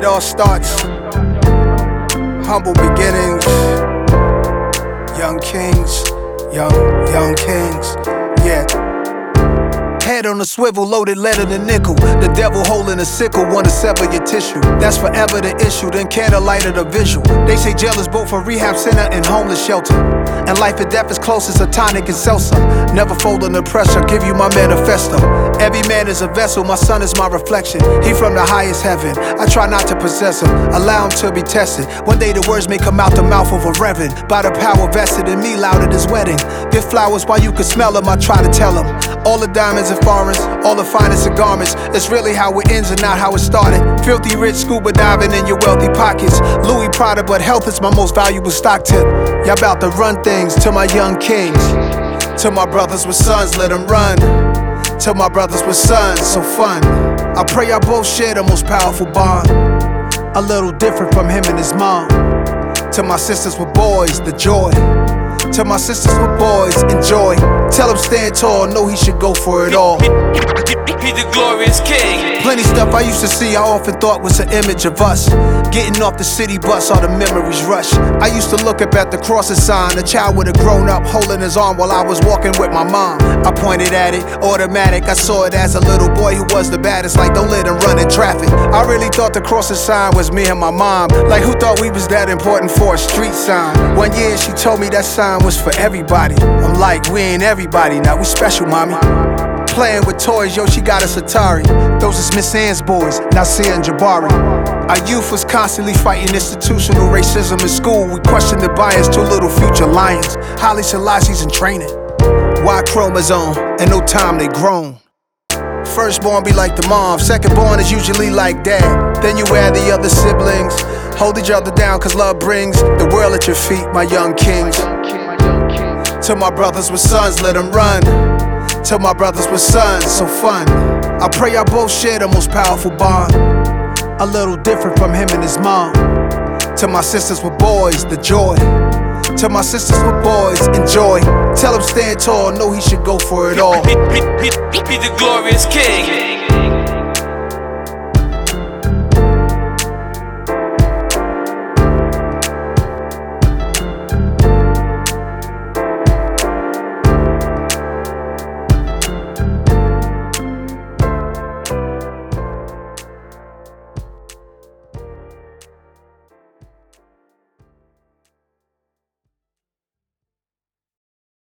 It all starts, humble beginnings, young kings, young kings, yeah. Head on a swivel, loaded lead in a nickel. The devil holding a sickle, wanna sever your tissue. That's forever the issue, then candlelight of the visual. They say jail is both a rehab center and homeless shelter. And life and death is closest a tonic and seltzer. Never fold under pressure, give you my manifesto. Every man is a vessel, my son is my reflection. He from the highest heaven, I try not to possess him. Allow him to be tested. One day the words may come out the mouth of a reverend. By the power vested in me, loud at his wedding. Give flowers while you can smell them, I try to tell him. All the diamonds and foreigns, all the finest of garments. It's really how it ends and not how it started. Filthy rich scuba diving in your wealthy pockets. Louis Prada, but health is my most valuable stock tip. Y'all about to run things to my young kings. To my brothers with sons, let them run. To my brothers with sons, so fun. I pray y'all both share the most powerful bond. A little different from him and his mom. To my sisters with boys, the joy. To my sisters with boys, enjoy. Tell him stand tall, know he should go for it all. He the glorious king. Plenty stuff I used to see, I often thought was an image of us. Getting off the city bus, all the memories rush. I used to look up at the crossing sign. A child would have grown up holding his arm while I was walking with my mom. I pointed at it, automatic. I saw it as a little boy who was the baddest. Like, don't let him run in traffic. I really thought the crossing sign was me and my mom. Like, who thought we was that important for a street sign? One year she told me that sign was for everybody. I'm like, we ain't everybody now, we special, mommy. Playing with toys, yo, she got us Atari. Those is Miss Ann's boys, Nasir and Jabari. Our youth was constantly fighting institutional racism in school. We questioned the bias, two little future lions. Haile Selassie's in training. Y chromosome, and no time they grown. Firstborn be like the mom, secondborn is usually like dad. Then you add the other siblings. Hold each other down, cause love brings the world at your feet, my young kings. To my brothers with sons, let them run. To my brothers with sons, so fun. I pray y'all both share the most powerful bond. A little different from him and his mom. To my sisters with boys, the joy. To my sisters with boys, enjoy. Tell him stand tall, know he should go for it all. He the glorious king.